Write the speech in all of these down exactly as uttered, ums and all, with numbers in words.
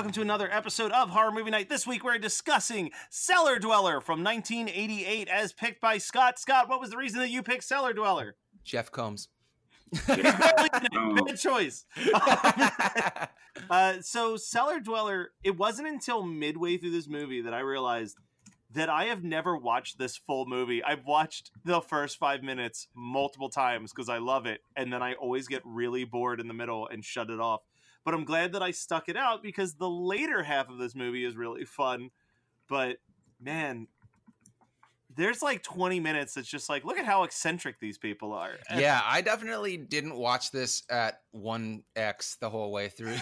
welcome to another episode of Horror Movie Night. This week we're discussing Cellar Dweller from nineteen eighty-eight as picked by Scott. Scott, what was the reason that you picked Cellar Dweller? Jeff Combs. Good choice. uh, so Cellar Dweller, it wasn't until midway through this movie that I realized that I have never watched this full movie. I've watched the first five minutes multiple times because I love it, and then I always get really bored in the middle and shut it off. But I'm glad that I stuck it out because the later half of this movie is really fun. But, man, there's like twenty minutes that's just like, look at how eccentric these people are. And yeah, I definitely didn't watch this at one X the whole way through.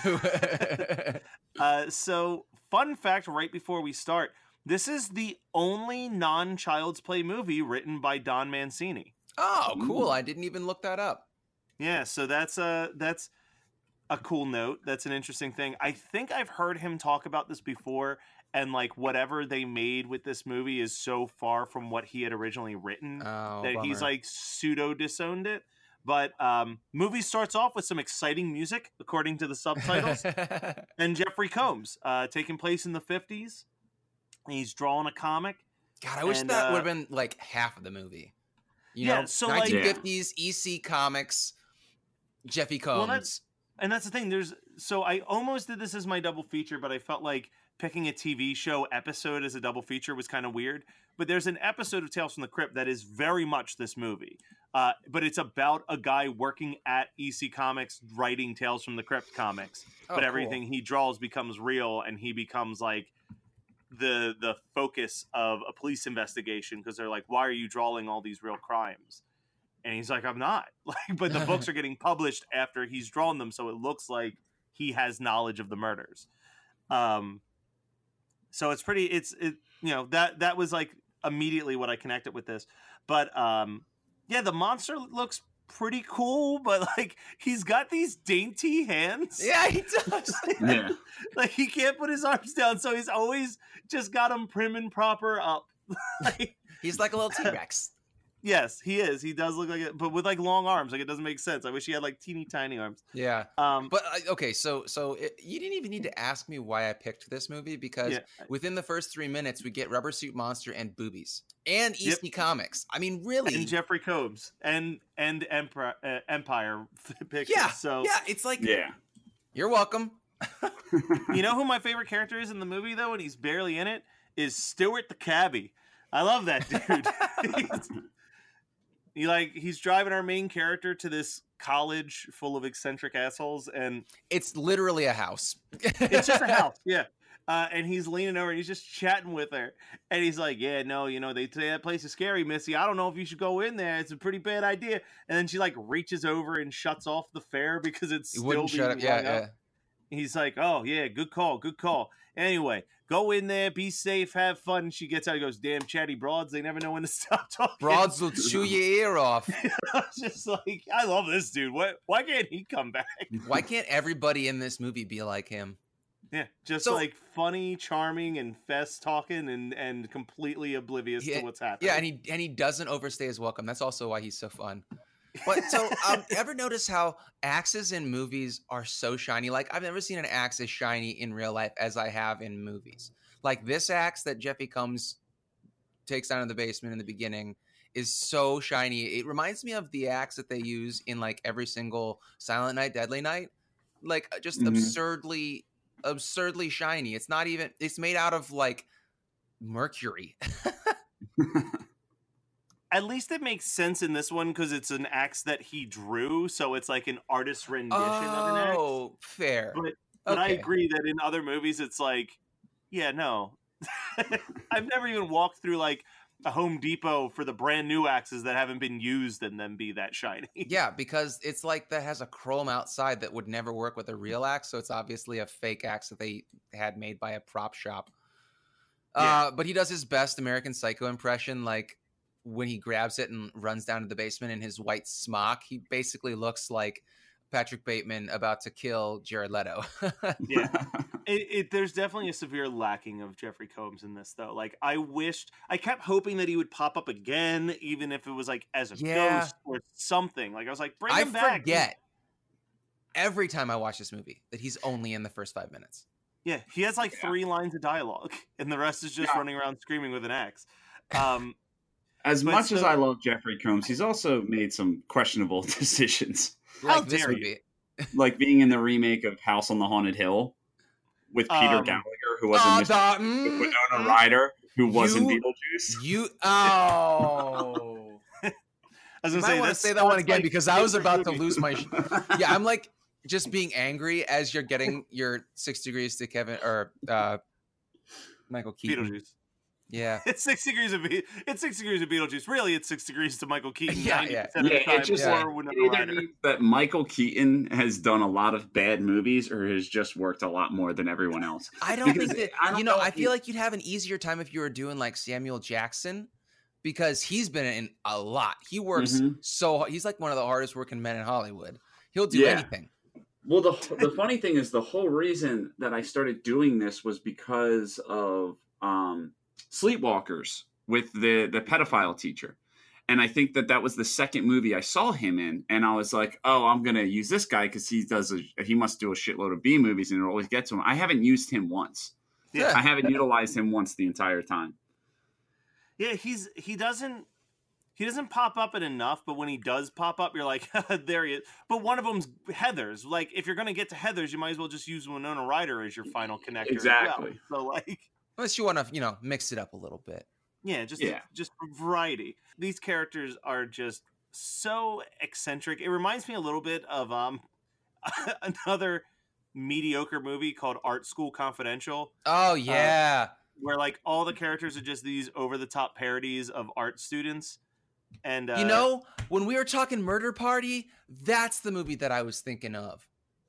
uh, so, fun fact right before we start, this is the only non-Child's Play movie written by Don Mancini. Oh, cool. Ooh. I didn't even look that up. Yeah, so that's uh, that's... a cool note. That's an interesting thing. I think I've heard him talk about this before, and like whatever they made with this movie is so far from what he had originally written oh, that bummer. he's like pseudo disowned it. But um, movie starts off with some exciting music, according to the subtitles, and Jeffrey Combs, uh, taking place in the fifties. He's drawing a comic. God, I wish and, that uh, would have been like half of the movie. You yeah, know, so nineteen like fifties E C Comics, Jeffy Combs. Well, that's, and that's the thing. There's so I almost did this as my double feature, but I felt like picking a T V show episode as a double feature was kind of weird. But there's an episode of Tales from the Crypt that is very much this movie, uh, but it's about a guy working at E C Comics writing Tales from the Crypt comics. Oh, but everything cool. he draws becomes real, and he becomes like the the focus of a police investigation because they're like, "Why are you drawing all these real crimes?" And he's like, I'm not. Like, but the books are getting published after he's drawn them, so it looks like he has knowledge of the murders. Um, so it's pretty. It's it. You know that that was like immediately what I connected with this. But um, yeah, the monster looks pretty cool. But like, he's got these dainty hands. Yeah, he does. Yeah, like he can't put his arms down, so he's always just got them prim and proper up. like, he's like a little T-Rex. Yes, he is. He does look like it, but with like long arms. Like it doesn't make sense. I wish he had like teeny tiny arms. Yeah. Um, but uh, okay, so so it, you didn't even need to ask me why I picked this movie because yeah. within the first three minutes we get Rubber Suit Monster and boobies and E C Yep. Comics. I mean, really, and Jeffrey Combs and and Empire uh, Empire pictures. Yeah. So yeah, it's like yeah. You're welcome. You know who my favorite character is in the movie though, and he's barely in it, is Stuart the cabbie. I love that dude. he's, He like he's driving our main character to this college full of eccentric assholes, and it's literally a house. It's just a house, yeah. Uh, and he's leaning over and he's just chatting with her, and he's like, "Yeah, no, you know they say that place is scary, Missy. I don't know if you should go in there. It's a pretty bad idea." And then she like reaches over and shuts off the fair because it's It still wouldn't being shut up. Yeah, rung up. yeah. He's like, "Oh yeah, good call, good call." Anyway, go in there, be safe, have fun. And she gets out and goes, "Damn chatty broads, they never know when to stop talking." Broads will chew your ear off. I was just like, I love this dude. What? Why can't he come back? Why can't everybody in this movie be like him? Yeah, just So- like funny, charming, and fest talking, and and completely oblivious Yeah, to what's happening. Yeah, and he and he doesn't overstay his welcome. That's also why he's so fun. But so, um, ever notice how axes in movies are so shiny? Like I've never seen an axe as shiny in real life as I have in movies. Like this axe that Jeffy Combs takes down in the basement in the beginning is so shiny. It reminds me of the axe that they use in like every single Silent Night, Deadly Night. Like just Mhm. absurdly, absurdly shiny. It's not even. It's made out of like mercury. At least it makes sense in this one because it's an axe that he drew, so it's like an artist's rendition of an axe. Oh, fair. But but I Okay. agree that in other movies, it's like, yeah, no. I've never even walked through like a Home Depot for the brand new axes that haven't been used and then be that shiny. Yeah, because it's like that has a chrome outside that would never work with a real axe, so it's obviously a fake axe that they had made by a prop shop. Yeah. Uh, but he does his best American Psycho impression, like when he grabs it and runs down to the basement in his white smock. He basically looks like Patrick Bateman about to kill Jared Leto. Yeah. It, it, there's definitely a severe lacking of Jeffrey Combs in this, though. Like, I wished, I kept hoping that he would pop up again, even if it was like as a Yeah. ghost or something. Like, I was like, bring I him back. forget every time I watch this movie that he's only in the first five minutes. Yeah, he has like Yeah. three lines of dialogue, and the rest is just Yeah. running around screaming with an axe. Um, As But much as so- I love Jeffrey Combs, he's also made some questionable decisions, How Like this dare you. movie. like being in the remake of House on the Haunted Hill with Peter Um, Gallagher, who wasn't Oh, Mister the, with mm, Winona mm, Ryder, who wasn't you- Beetlejuice. you oh. I was You gonna might say want to this say that one sounds again like because I was favorite about to movie. lose my. Sh- yeah, I'm like just being angry as you're getting your six degrees to Kevin or uh, Michael Keaton. Beetlejuice. Yeah, It's six degrees of Be- it's six degrees of Beetlejuice. Really, it's six degrees to Michael Keaton. Yeah, ninety yeah. percent of Yeah, the time it just Yeah. or Winona either Ryder. means that Michael Keaton has done a lot of bad movies, or has just worked a lot more than everyone else. I don't Because think that. I don't you know, know I if feel you- like you'd have an easier time if you were doing like Samuel Jackson, because he's been in a lot. He works Mhm. so. He's like one of the hardest working men in Hollywood. He'll do Yeah. anything. Well, the the funny thing is, the whole reason that I started doing this was because of um, Sleepwalkers with the the pedophile teacher, and I think that that was the second movie I saw him in, and I was like, oh, I'm gonna use this guy because he does a, he must do a shitload of B movies and it always gets to him. I haven't used him once. Yeah. I haven't utilized him once the entire time. Yeah, he's he doesn't he doesn't pop up in enough, but when he does pop up, you're like, there he is. But one of them's Heathers. Like, if you're gonna get to Heathers, you might as well just use Winona Ryder as your final connector. as well. Exactly. So like, Unless you want to, you know, mix it up a little bit. yeah, just Yeah. just variety. These characters are just so eccentric. It reminds me a little bit of um another mediocre movie called Art School Confidential, Oh yeah. where like all the characters are just these over the top parodies of art students. And uh, You know, when we were talking Murder Party, that's the movie that I was thinking of.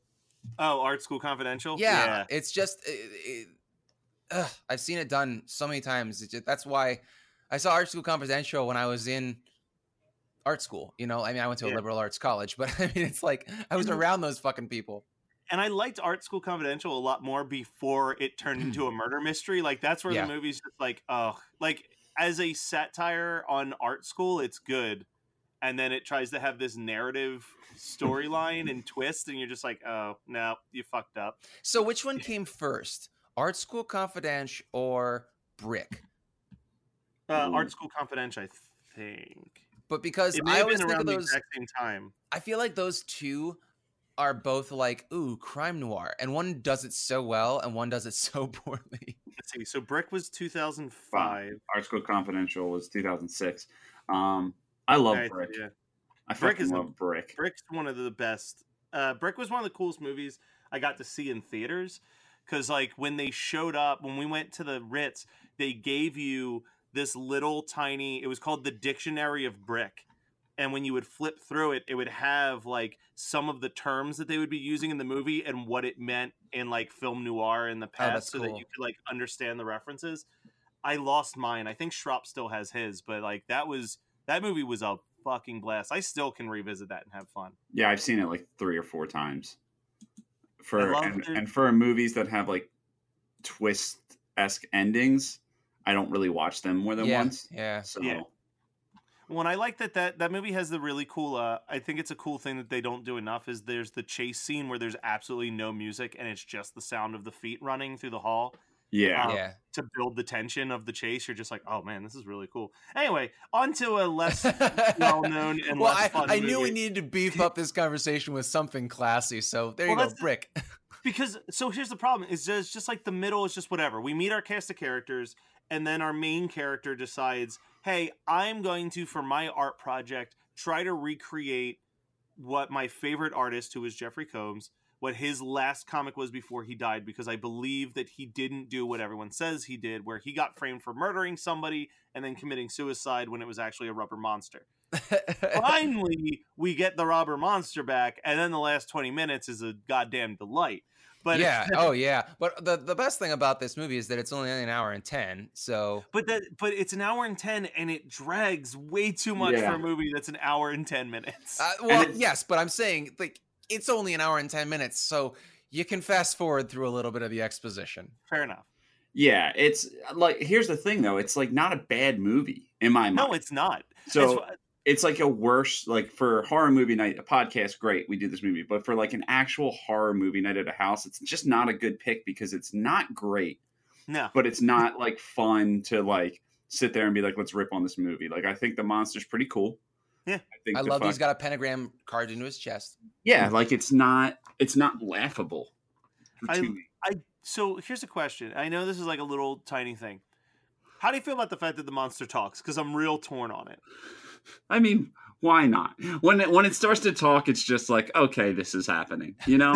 oh, Art School Confidential. Yeah, it's just it, it, ugh, I've seen it done so many times. It's just, that's why I saw Art School Confidential when I was in art school. You know, I mean, I went to a Yeah. liberal arts college, but I mean, it's like I was And- around those fucking people. And I liked Art School Confidential a lot more before it turned into a murder mystery. Like that's where Yeah. the movie's just like, oh, like as a satire on art school, it's good. And then it tries to have this narrative storyline and twist, and you're just like, oh no, you fucked up. So, which one came first, Art School Confidential or Brick? Uh, Ooh. Art School Confidential, I think. But because It may I have always been think around of the those, exact same time. I feel like those two are both like, ooh, crime noir, and one does it so well, and one does it so poorly. Let's see. So Brick was two thousand five. Art School Confidential was two thousand six. Um, I love Right, Brick. yeah. I Brick fucking is the- love Brick. Brick's one of the best. Uh, Brick was one of the coolest movies I got to see in theaters because, like, when they showed up, when we went to the Ritz, they gave you this little tiny. It was called the Dictionary of Brick, and when you would flip through it, it would have like some of the terms that they would be using in the movie and what it meant in like film noir in the past, that's so that cool. you could like understand the references. I lost mine. I think Schrapp still has his, but like that was that movie was a fucking blast. I still can revisit that and have fun. Yeah, I've seen it like three or four times. For love and, the- and for movies that have like twist esque endings, I don't really watch them more than yeah, once. yeah. So Yeah. Well, and I like that, that that movie has the really cool. Uh, I think it's a cool thing that they don't do enough. Is there's the chase scene where there's absolutely no music and it's just the sound of the feet running through the hall yeah, Um, Yeah. to build the tension of the chase. You're just like, oh man, this is really cool. Anyway, on to a less well known and well, less I, fun. I knew we movie. needed to beef up this conversation with something classy. So there you Well, go, that's- Brick. Because so here's the problem: is just just like the middle is just whatever. We meet our cast of characters, and then our main character decides, "Hey, I'm going to, for my art project, try to recreate what my favorite artist, who is Jeffrey Combs, what his last comic was before he died, because I believe that he didn't do what everyone says he did, where he got framed for murdering somebody and then committing suicide when it was actually a rubber monster." Finally, we get the rubber monster back, and then the last twenty minutes is a goddamn delight. But yeah. Oh, yeah. But the, the best thing about this movie is that it's only an hour and ten. So But that, but it's an hour and ten, and it drags way too much Yeah. for a movie that's an hour and ten minutes. Uh, well, it's- yes, but I'm saying like it's only an hour and ten minutes, so you can fast forward through a little bit of the exposition. Fair enough. yeah. It's like, here's the thing though. It's like not a bad movie in my mind. No, it's not. so It's- it's like a worse, like for horror movie night, a podcast, great, we do this movie. But for like an actual horror movie night at a house, it's just not a good pick because it's not great. No. But it's not like fun to like sit there and be like, let's rip on this movie. Like, I think the monster's pretty cool. Yeah. I think I the love fuck- he's got a pentagram carved into his chest. Yeah, like it's not it's not laughable. for I, two weeks. I so here's a question. I know this is like a little tiny thing. How do you feel about the fact that the monster talks? Because I'm real torn on it. I mean, why not? When it when it starts to talk, it's just like, okay, this is happening. You know?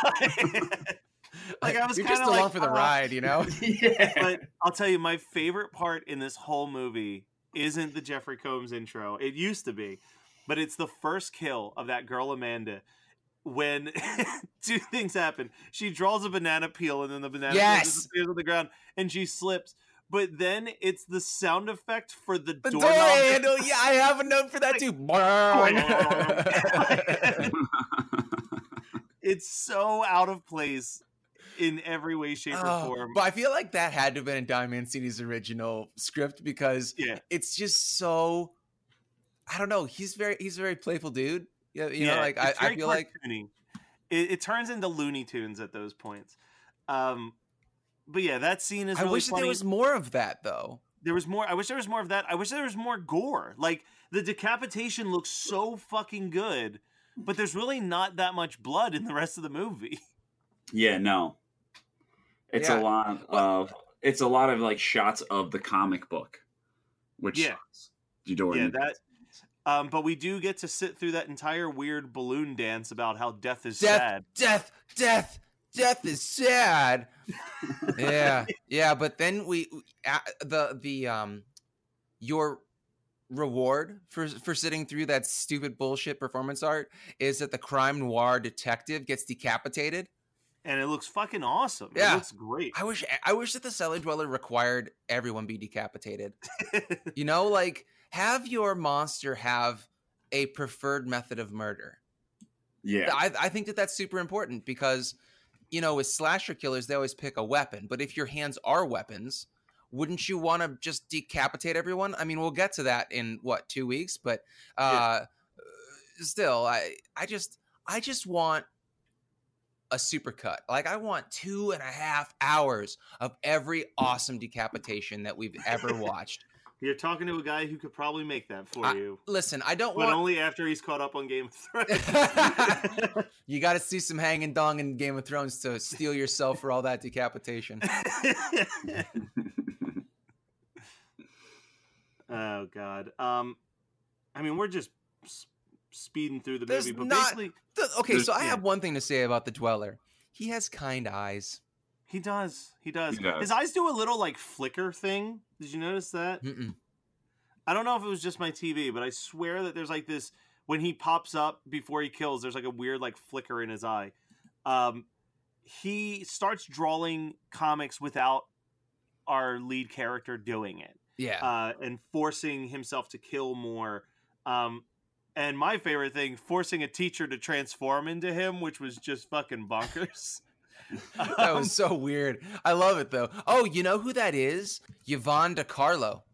Like I was You're kind just of along like, for the uh, ride, you know? Yeah. But I'll tell you, my favorite part in this whole movie isn't the Jeffrey Combs intro. It used to be, but it's the first kill of that girl Amanda. When two things happen, she draws a banana peel, and then the banana Yes! peel disappears on the ground, and she slips. But then it's the sound effect for the, The door doorknob. handle. Yeah, I have a note for that too. It's so out of place in every way, shape, or Oh, form. but I feel like that had to have been in Don Mancini's original script because Yeah. it's just so. I don't know. He's very he's a very playful dude. Yeah, you know, Yeah, like I, it's I very feel like cartoony. it, it turns into Looney Tunes at those points. Um, but yeah, that scene is. I really wish that funny. there was more of that though. There was more. I wish there was more of that. I wish there was more gore. Like the decapitation looks so fucking good, but there's really not that much blood in the rest of the movie. Yeah, no. It's Yeah. a lot of it's a lot of like shots of the comic book, which Yeah. sucks. You know what I Yeah, mean? that. Um, but we do get to sit through that entire weird balloon dance about how death is Death, sad. death, death, death is sad. yeah, yeah, but then we uh, the the um your reward for for sitting through that stupid bullshit performance art is that the crime noir detective gets decapitated. And it looks fucking awesome. Yeah. It looks great. I wish I wish that the Cellar Dweller required everyone be decapitated. You know, like have your monster have a preferred method of murder. Yeah. I, I think that that's super important because, you know, with slasher killers, they always pick a weapon. But if your hands are weapons, wouldn't you want to just decapitate everyone? I mean, we'll get to that in what, two weeks? But uh, still, I I just I just want a supercut. Like I want two and a half hours of every awesome decapitation that we've ever watched. You're talking to a guy who could probably make that for I- you. Listen, I don't But want. only after he's caught up on Game of Thrones. You got to see some hanging dong in Game of Thrones to steel yourself for all that decapitation. Oh God. Um, I mean, we're just s- speeding through the There's movie, but not- basically, The- okay, There's- so I yeah. have one thing to say about the Dweller. He has kind eyes. he does. He does. He does. His eyes do a little like flicker thing. Did you notice that? Mm-mm. I don't know if it was just my T V, but I swear that there's like this when he pops up before he kills. There's like a weird like flicker in his eye. Um, he starts drawing comics without our lead character doing it. Yeah. uh, and forcing himself to kill more. Um, and my favorite thing, forcing a teacher to transform into him, which was just fucking bonkers. that Um, was so weird. I love it though. Oh, you know who that is? Yvonne DiCarlo.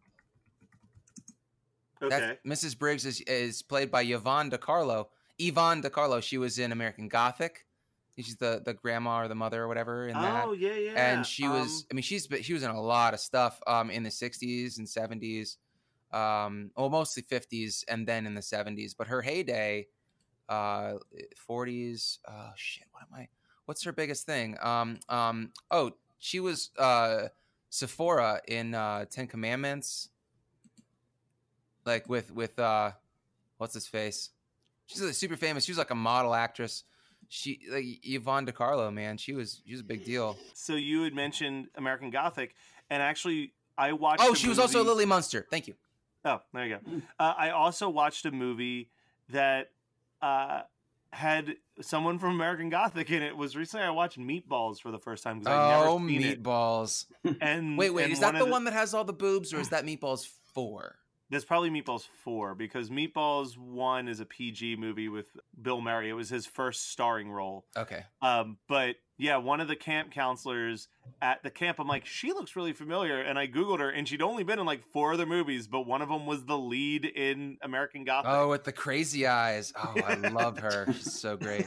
okay. That Missus Briggs is, is played by Yvonne DiCarlo. Yvonne DiCarlo. She was in American Gothic. She's the, the grandma or the mother or whatever in that. Oh yeah, yeah. And she was, Um, I mean, she's been- she was in a lot of stuff um, in the sixties and seventies, um, well, mostly fifties and then in the seventies. But her heyday, uh, forties. Oh shit, what am I? What's her biggest thing? Um, um, oh, she was uh, Sephora in uh, Ten Commandments, like with with uh, what's his face? She's like, super famous. She was like a model actress. She like Yvonne DiCarlo, man. She was she was a big deal. so you had mentioned American Gothic, and actually, I watched. Oh, a she was also movie- Lily Munster. Thank you. Oh, there you go. Uh, I also watched a movie that uh, had someone from American Gothic in it. Was recently I watched Meatballs for the first time because I'd Oh, never seen it. Meatballs. And Wait, wait, and is that of the one that has all the boobs, or is that Meatballs four? That's probably Meatballs four because Meatballs one is a P G movie with Bill Murray. It was his first starring role. Okay. Um, but Yeah, one of the camp counselors at the camp. I'm like, she looks really familiar, and I googled her, and she'd only been in like four other movies, but one of them was the lead in American Gothic. Oh, with the crazy eyes. Oh, I love her. She's so great.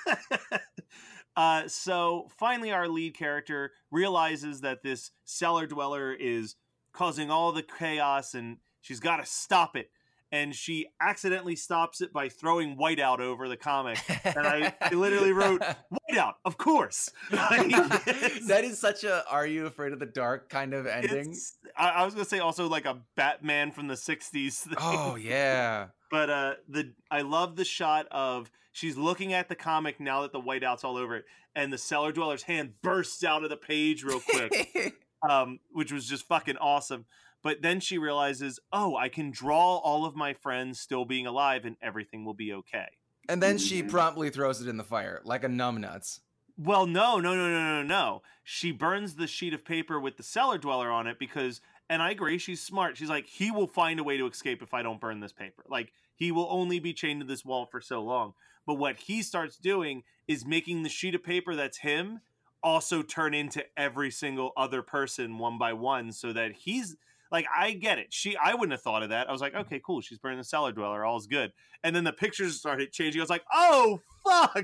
uh, so finally, our lead character realizes that this cellar dweller is causing all the chaos, and she's got to stop it. And she accidentally stops it by throwing Whiteout over the comic. And I, I literally wrote, Whiteout, of course. Like, that is such a Are You Afraid of the Dark kind of ending. I, I was going to say also like a Batman from the sixties thing. Oh, yeah. But uh, the I love the shot of she's looking at the comic now that the Whiteout's all over it. And the cellar dweller's hand bursts out of the page real quick, um, which was just fucking awesome. But then she realizes, oh, I can draw all of my friends still being alive and everything will be okay. And then she promptly throws it in the fire like a numbnuts. Well, no, no, no, no, no, no. She burns the sheet of paper with the cellar dweller on it because, and I agree, she's smart. She's like, he will find a way to escape if I don't burn this paper. Like, he will only be chained to this wall for so long. But what he starts doing is making the sheet of paper that's him also turn into every single other person one by one so that he's... Like, I get it. She, I wouldn't have thought of that. I was like, okay, cool. She's burning the cellar dweller. All's good. And then the pictures started changing. I was like, oh, fuck.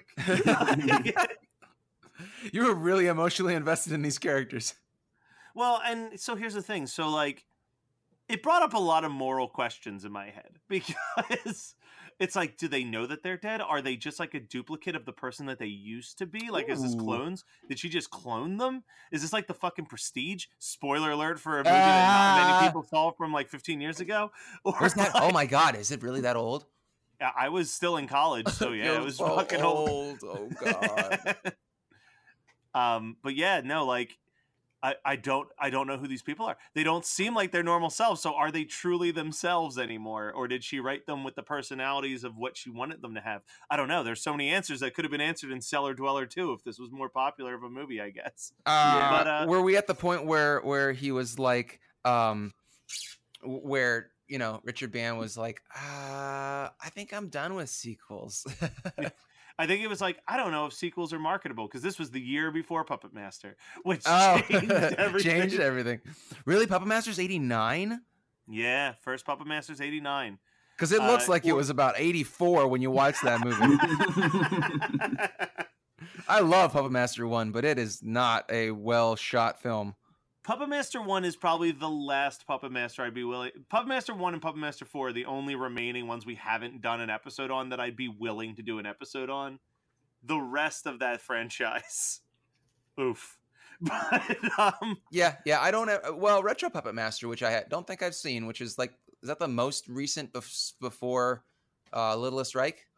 You were really emotionally invested in these characters. Well, and so here's the thing. So, like, it brought up a lot of moral questions in my head because it's like, do they know that they're dead? Are they just like a duplicate of the person that they used to be? Like, Ooh. Is this clones? Did she just clone them? Is this like the fucking Prestige? Spoiler alert for a movie uh, that not many people saw from like fifteen years ago. Or that? Like, oh my God, is it really that old? Yeah, I was still in college, so yeah, it was so fucking old. old. Oh God. um, but yeah, no, like. I, I don't I don't know who these people are. They don't seem like their normal selves. So are they truly themselves anymore? Or did she write them with the personalities of what she wanted them to have? I don't know. There's so many answers that could have been answered in Cellar Dweller too if this was more popular of a movie, I guess. Uh, but, uh, were we at the point where where he was like, um, where, you know, Richard Band was like, uh, I think I'm done with sequels. I think it was like, I don't know if sequels are marketable because this was the year before Puppet Master, which oh, changed everything. changed everything. Really? Puppet Master's eighty-nine? Yeah, first Puppet Master's eighty-nine. Because it looks uh, like well, it was about eighty-four when you watch that movie. I love Puppet Master one, but it is not a well-shot film. Puppet Master one is probably the last Puppet Master I'd be willing... Puppet Master one and Puppet Master four are the only remaining ones we haven't done an episode on that I'd be willing to do an episode on. The rest of that franchise... Oof. But, um... Yeah, yeah, I don't... Have, well, Retro Puppet Master, which I don't think I've seen, which is like... Is that the most recent bef- before uh, Littlest Reich?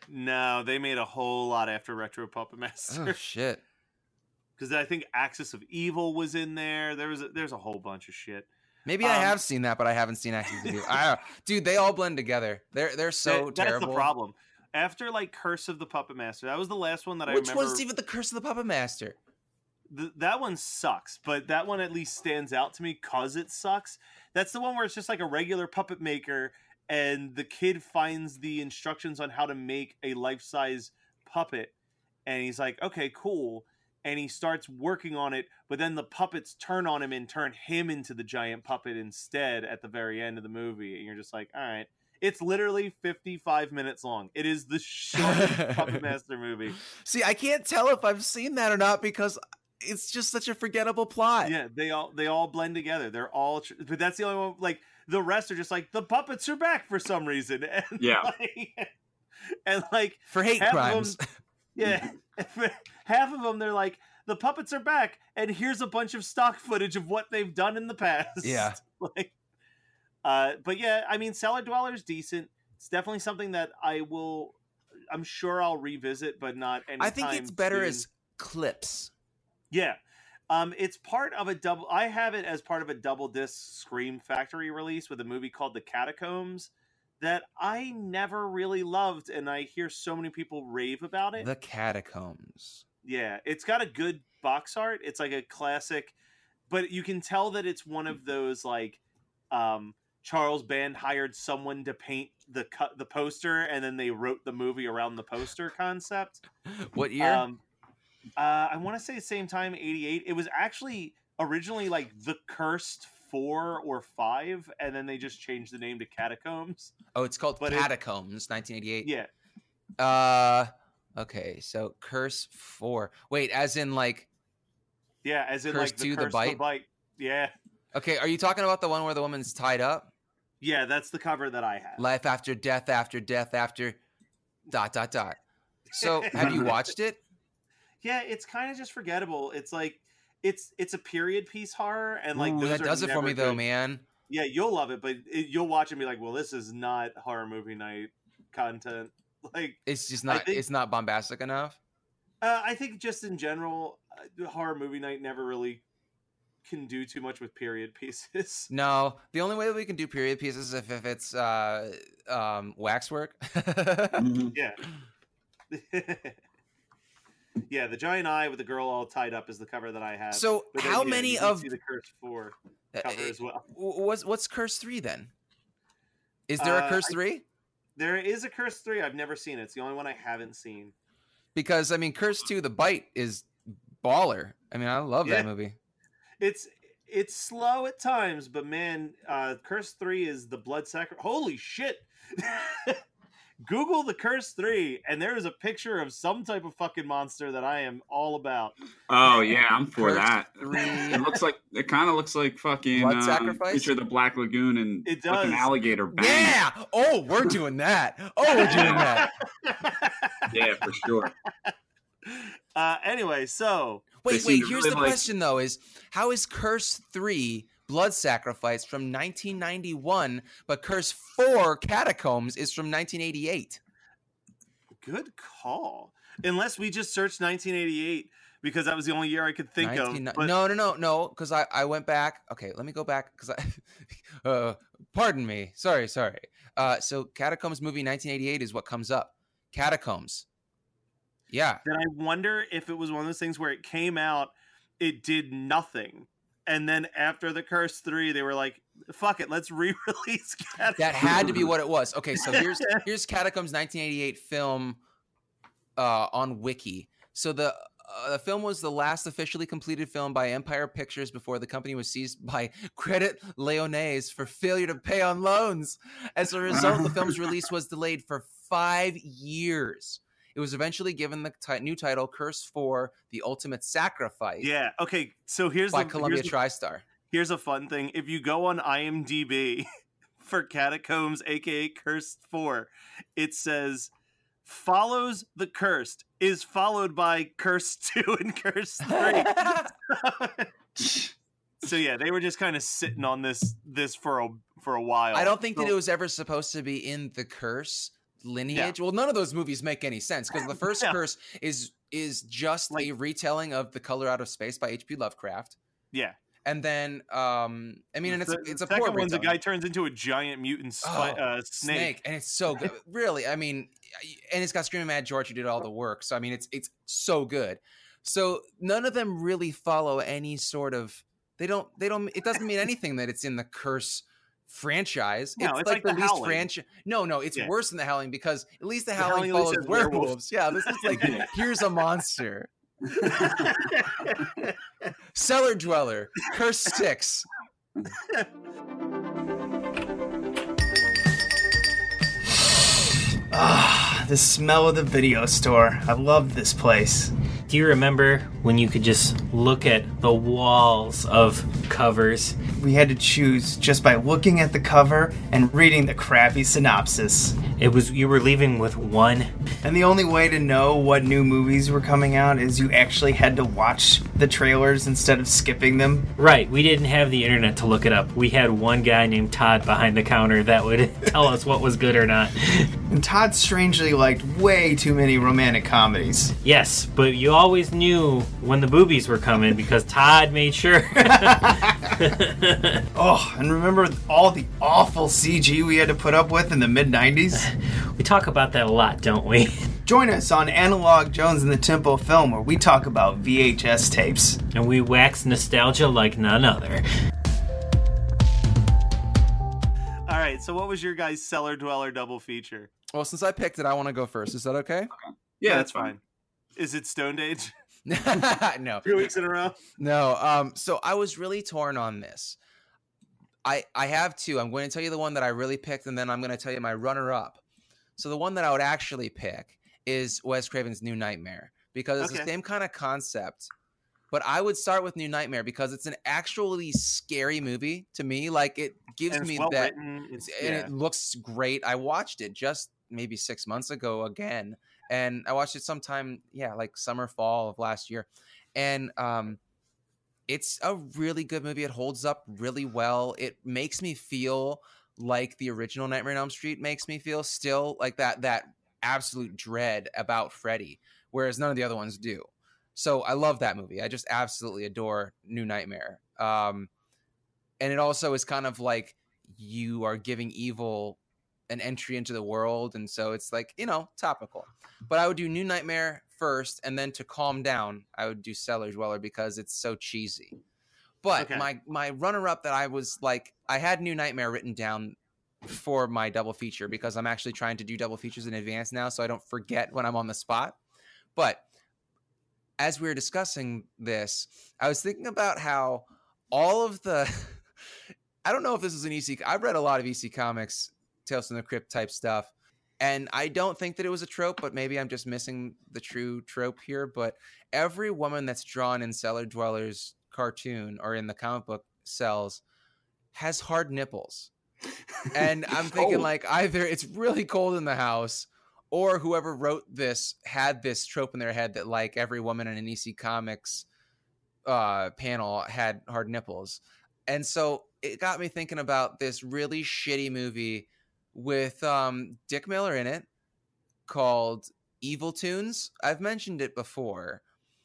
No, they made a whole lot after Retro Puppet Master. Oh, shit. Because I think Axis of Evil was in there. There was a, there's a whole bunch of shit. Maybe um, I have seen that, but I haven't seen Axis of Evil. I, dude, they all blend together. They're they're so that, terrible. That's the problem. After like Curse of the Puppet Master, that was the last one that Which I remember. Which one's even the Curse of the Puppet Master? The, that one sucks, but that one at least stands out to me because it sucks. That's the one where it's just like a regular puppet maker, and the kid finds the instructions on how to make a life-size puppet, and he's like, okay, cool. And he starts working on it, but then the puppets turn on him and turn him into the giant puppet instead at the very end of the movie. And you're just like, all right. It's literally fifty-five minutes long. It is the shortest Puppet Master movie. See, I can't tell if I've seen that or not because it's just such a forgettable plot. Yeah, they all they all blend together. They're all, tr- but that's the only one. Like the rest are just like the puppets are back for some reason. And yeah, like, and like for hate crimes. Them, yeah. Half of them, they're like, the puppets are back, and here's a bunch of stock footage of what they've done in the past. Yeah. like, uh, but yeah, I mean, Cellar Dweller's decent. It's definitely something that I will, I'm sure I'll revisit, but not anytime I think it's better soon. as clips. Yeah. Um, it's part of a double, I have it as part of a double disc Scream Factory release with a movie called The Catacombs that I never really loved, and I hear so many people rave about it. The Catacombs. Yeah, it's got a good box art. It's like a classic, but you can tell that it's one of those like um, Charles Band hired someone to paint the cut the poster, and then they wrote the movie around the poster concept. What year? Um, Uh, I want to say same time, eighty-eight. It was actually originally like The Cursed Four or Five, and then they just changed the name to Catacombs. Oh, it's called But it- Catacombs, nineteen eighty-eight. Yeah, Uh, okay, so Curse Four. Wait, as in like, yeah, as in Curse like the two, the Curse, Bite? Bite. Yeah, okay, are you talking about the one where the woman's tied up? yeah, that's the cover that I had. Life after death after death after dot dot dot. So, have you watched it? Yeah, it's kind of just forgettable. It's like it's it's a period piece horror, and like Ooh, those that are does it for never me though, good. man. Yeah, you'll love it, but it, you'll watch and be like, "Well, this is not horror movie night content." Like, It's just I not. think- It's not bombastic enough. uh, I think just in general, uh, horror movie night never really can do too much with period pieces. No, the only way that we can do period pieces is if, if it's uh, um, waxwork. Mhm. Yeah. Yeah, the giant eye with the girl all tied up is the cover that I have. So, But then, how yeah, many you can of see the Curse Four uh, cover as well? what's what's Curse Three then? Is there a Uh, Curse I- Three? There is a Curse Three. I've never seen it. It's the only one I haven't seen. Because I mean, Curse Two, The Bite is baller. I mean, I love Yeah. that movie. It's it's slow at times, but man, uh, Curse Three is the blood sacrifice. Holy shit! Google the Curse Three, and there is a picture of some type of fucking monster that I am all about. Oh yeah, I'm for Curse that. Three. It looks like it kind of looks like fucking Blood uh, sacrifice? Creature of the Black Lagoon and It fucking does. alligator bang. Yeah. Oh, we're doing that. Oh, we're doing that. Yeah, for sure. uh, anyway, so Wait, seem wait. to Here's really the like- question though: Is how is Curse Three Blood Sacrifice from nineteen ninety-one, but Curse Four Catacombs is from nineteen eighty-eight? good call. Unless we just searched nineteen eighty-eight because that was the only year I could think nineteen of. But No, no, no, no. Because I, I went back. Okay, let me go back. Because I, uh, pardon me. Sorry, sorry. Uh, so Catacombs movie nineteen eighty-eight is what comes up. Catacombs. Yeah. then I wonder if it was one of those things where it came out, it did nothing, and then after the Curse Three, they were like, "Fuck it, let's re-release Catacombs." That had to be what it was. Okay, so here's here's Catacombs nineteen eighty-eight film uh, on Wiki. So the uh, the film was the last officially completed film by Empire Pictures before the company was seized by Credit Lyonnais for failure to pay on loans. As a result, the film's release was delayed for five years. It was eventually given the ti- new title Curse Four: The Ultimate Sacrifice Yeah. Okay. So here's by the Columbia here's, the- TriStar. here's a fun thing. If you go on IMDb for Catacombs, aka Cursed Four, it says follows the Cursed is followed by Cursed Two and Cursed Three. So yeah, they were just kind of sitting on this this for a for a while. I don't think that So- it was ever supposed to be in the Curse lineage. Well, none of those movies make any sense because the first Yeah. Curse is is just Like- a retelling of The Color Out of Space by H P Lovecraft, Yeah. and then um, I mean, and it's the, a, it's the a poor second one's a retelling. guy turns into a giant mutant spi- Oh, uh, snake. Snake, and it's so good. Really, I mean, and it's got Screaming Mad George who did all the work. So I mean, it's it's so good. So none of them really follow any sort of. They don't. They don't. It doesn't mean anything that it's in the Curse franchise. No, it's, it's like, like the, The least Howling. franchise. No, no, it's Yeah. worse than the Howling because at least the The Howling, Howling at least follows has werewolves. werewolves. Yeah, this is like here's a monster. Cellar Dweller, Curse Six. Ah, the smell of the video store. I love this place. Do you remember when you could just look at the walls of covers? We had to choose just by looking at the cover and reading the crappy synopsis. It was you were leaving with one. And the only way to know what new movies were coming out is you actually had to watch the trailers instead of skipping them. Right, we didn't have the internet to look it up. We had one guy named Todd behind the counter that would tell us what was good or not. And Todd strangely liked way too many romantic comedies. Yes, but you always knew when the boobies were coming because Todd made sure. Oh, and remember all the awful C G we had to put up with in the mid nineties? We talk about that a lot, don't we? Join us on Analog Jones and the Tempo Film, where we talk about V H S tapes. And we wax nostalgia like none other. All right. So what was your guys' Cellar Dweller double feature? Well, since I picked it, I want to go first. Is that okay? Yeah, that's fine. Is it Stoned Age? No, Three weeks in a row. no. Um, so I was really torn on this. I I have two. I'm going to tell you the one that I really picked, and then I'm going to tell you my runner-up. So the one that I would actually pick is Wes Craven's New Nightmare because it's Okay. the same kind of concept. But I would start with New Nightmare because it's an actually scary movie to me. Like it gives And it's me well that, written. It's, and yeah. it looks great. I watched it just maybe six months ago again, and I watched it sometime, yeah, like summer, fall of last year, and um, it's a really good movie. It holds up really well. It makes me feel like the original Nightmare on Elm Street makes me feel, still like that that absolute dread about Freddy, whereas none of the other ones do. So I love that movie. I just absolutely adore New Nightmare. Um, and it also is kind of like you are giving evil an entry into the world. And so it's like, you know, topical. But I would do New Nightmare first. And then to calm down, I would do Cellar Dweller because it's so cheesy. But Okay. my, my runner-up that I was like, I had New Nightmare written down for my double feature because I'm actually trying to do double features in advance now so I don't forget when I'm on the spot. But as we were discussing this, I was thinking about how all of the, I don't know if this is an E C, I've read a lot of E C Comics, Tales from the Crypt type stuff, and I don't think that it was a trope, but maybe I'm just missing the true trope here. But every woman that's drawn in Cellar Dweller's cartoon or in the comic book cells has hard nipples. And I'm thinking Oh. like either it's really cold in the house, or whoever wrote this had this trope in their head that like every woman in an E C Comics uh, panel had hard nipples. And so it got me thinking about this really shitty movie with um, Dick Miller in it called Evil Tunes. I've mentioned it before.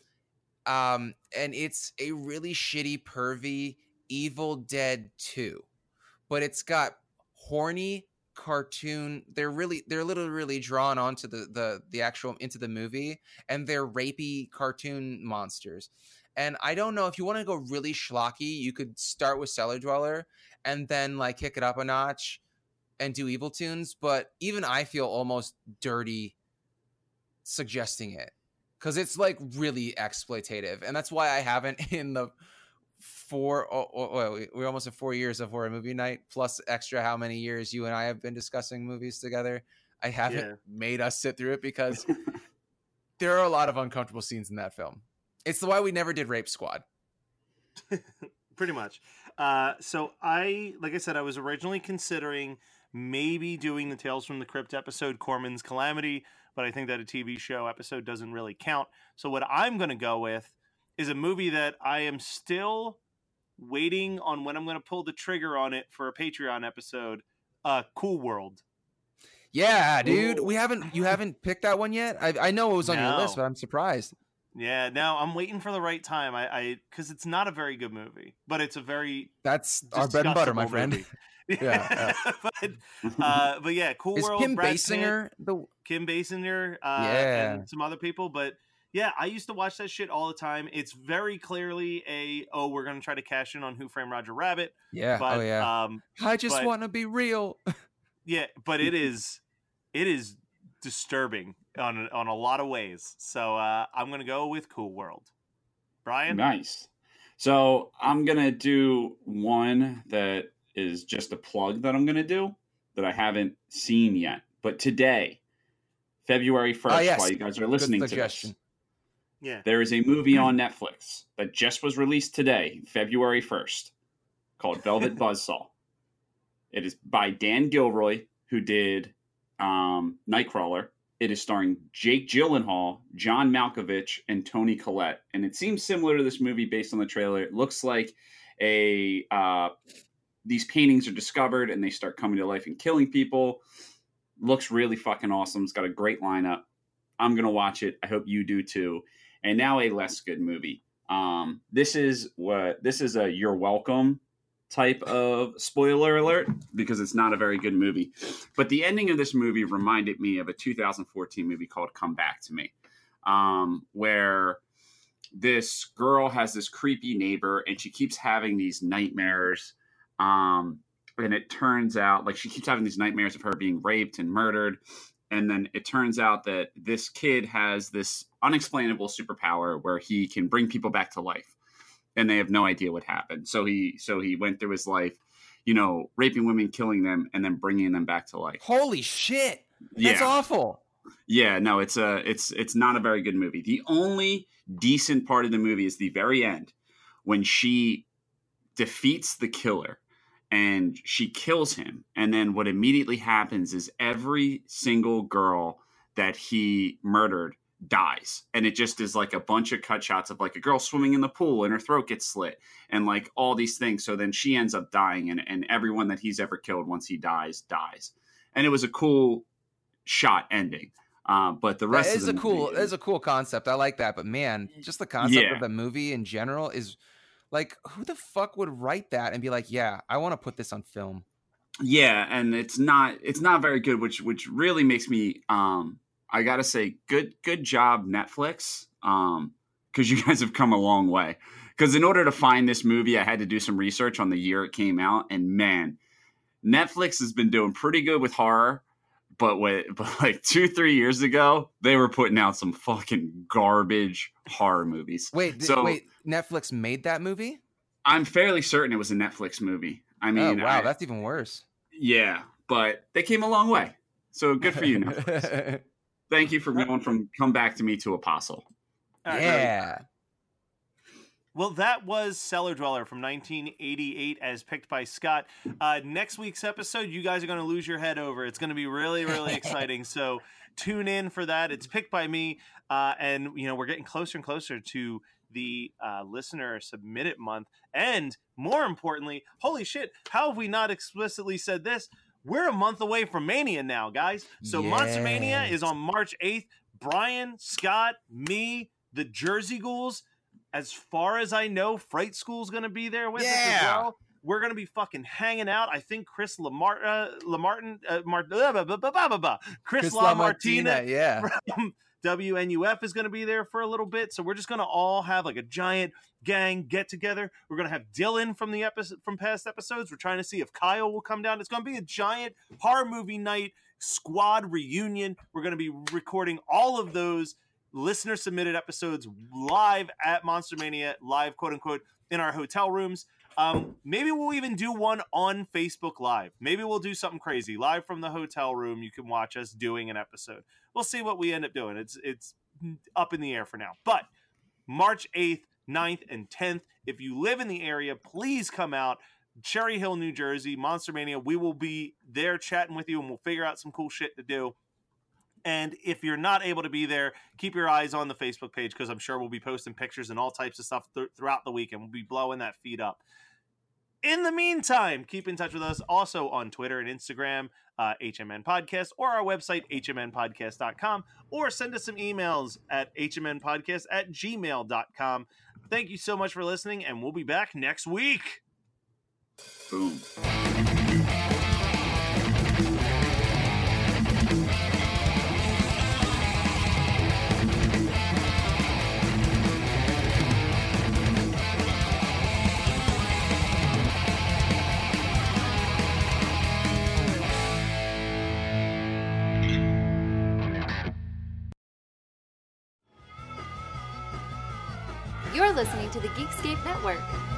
Um, and it's a really shitty, pervy Evil Dead two. But it's got horny cartoon, they're really they're literally really drawn onto the the the actual into the movie, and they're rapey cartoon monsters. And I don't know, if you want to go really schlocky, you could start with Cellar Dweller and then like kick it up a notch and do Evil Tunes. But even I feel almost dirty suggesting it because it's like really exploitative, and that's why I haven't in the four oh, oh, oh, we're almost at four years of horror movie night plus extra how many years you and I have been discussing movies together. I haven't Yeah. made us sit through it because there are a lot of uncomfortable scenes in that film. It's why we never did Rape Squad. Pretty much. Uh, so I, like I said, I was originally considering maybe doing the Tales from the Crypt episode, Corman's Calamity, but I think that a T V show episode doesn't really count. So what I'm going to go with is a movie that I am still waiting on when I'm going to pull the trigger on it for a Patreon episode, uh, Cool World. Yeah, dude, Ooh. we haven't you haven't picked that one yet. I I know it was on your No. list, but I'm surprised. Yeah, no, I'm waiting for the right time. I, I, because it's not a very good movie, but it's a very That's our bread and butter, my discussable friend. movie. Yeah, but, uh, but yeah, Cool Is World. Kim Brad Pitt, Basinger the Kim Basinger, uh, Yeah. and some other people. But yeah, I used to watch that shit all the time. It's very clearly a, oh, we're going to try to cash in on Who Framed Roger Rabbit. Yeah, But, oh yeah. um, I just but- want to be real. yeah, but it is, it is disturbing on, on a lot of ways. So uh, I'm going to go with Cool World. Brian? Nice. So I'm gonna do one that is just a plug that I'm gonna do that I haven't seen yet. But today, February first, Oh, yes. while you guys are listening to suggestion. this, Yeah. there is a movie on Netflix that just was released today, February first, called Velvet Buzzsaw. It is by Dan Gilroy, who did um, Nightcrawler. It is starring Jake Gyllenhaal, John Malkovich, and Toni Collette. And it seems similar to this movie based on the trailer. It looks like a uh, these paintings are discovered and they start coming to life and killing people. Looks really fucking awesome. It's got a great lineup. I'm going to watch it. I hope you do too. And now a less good movie. Um, this is what this is a You're Welcome type of spoiler alert because it's not a very good movie. But the ending of this movie reminded me of a two thousand fourteen movie called Come Back to Me, um, where this girl has this creepy neighbor and she keeps having these nightmares. Um, and it turns out like she keeps having these nightmares of her being raped and murdered. And then it turns out that this kid has this unexplainable superpower where he can bring people back to life, and they have no idea what happened. So he so he went through his life, you know, raping women, killing them, and then bringing them back to life. Holy shit. That's Yeah. awful. Yeah, no, it's a it's it's not a very good movie. The only decent part of the movie is the very end when she defeats the killer and she kills him. And then what immediately happens is every single girl that he murdered dies. And it just is like a bunch of cut shots of like a girl swimming in the pool and her throat gets slit and like all these things. So then she ends up dying, and, and everyone that he's ever killed once he dies, dies. And it was a cool shot ending. Uh, but the rest That is of the a cool movie that is a cool concept. I like that. But man, just the concept Yeah. of the movie in general is like, who the fuck would write that and be like, yeah, I want to put this on film? Yeah, and it's not it's not very good, which which really makes me um I gotta say good good job Netflix, um because you guys have come a long way. Because in order to find this movie, I had to do some research on the year it came out, and man, Netflix has been doing pretty good with horror. But with, but like two, three years ago, they were putting out some fucking garbage horror movies. Wait, so wait, Netflix made that movie? I'm fairly certain it was a Netflix movie. I mean, oh wow, I, that's even worse. yeah, but they came a long way. So good for you, Netflix. Thank you for going from Come Back to Me to Apostle. All right. Yeah. Well, that was Cellar Dweller from nineteen eighty-eight as picked by Scott. Uh, next week's episode, you guys are going to lose your head over. It's going to be really, really exciting. So tune in for that. It's picked by me. Uh, and, you know, we're getting closer and closer to the uh, listener submitted month. And more importantly, holy shit, how have we not explicitly said this? We're a month away from Mania now, guys. So Monster Mania Yes. is on March eighth. Brian, Scott, me, the Jersey Ghouls. As far as I know, Fright School's going to be there with us as Yeah. well. We're going to be fucking hanging out. I think Chris Lamar- uh, Lamartin, uh, Mar- blah, blah, blah, blah, blah, blah. Chris, Chris LaMartina LaMartina, yeah. from W N U F is going to be there for a little bit. So we're just going to all have like a giant gang get together. We're going to have Dylan from the episode from past episodes. We're trying to see if Kyle will come down. It's going to be a giant horror movie night squad reunion. We're going to be recording all of those listener submitted episodes live at Monster Mania, live quote unquote, in our hotel rooms. Um, maybe we'll even do one on Facebook Live. Maybe we'll do something crazy live from the hotel room. You can watch us doing an episode. We'll see what we end up doing. It's it's up in the air for now. But March eighth, ninth, and tenth, if you live in the area, please come out. Cherry Hill, New Jersey, Monster Mania. We will be there chatting with you, and we'll figure out some cool shit to do. And if you're not able to be there, keep your eyes on the Facebook page, because I'm sure we'll be posting pictures and all types of stuff th- throughout the weekend. We'll be blowing that feed up. In the meantime, keep in touch with us also on Twitter and Instagram, uh, H M N Podcast, or our website, H M N podcast dot com, or send us some emails at H M N podcast at gmail dot com. Thank you so much for listening, and we'll be back next week. Boom. You're listening to the Geekscape Network.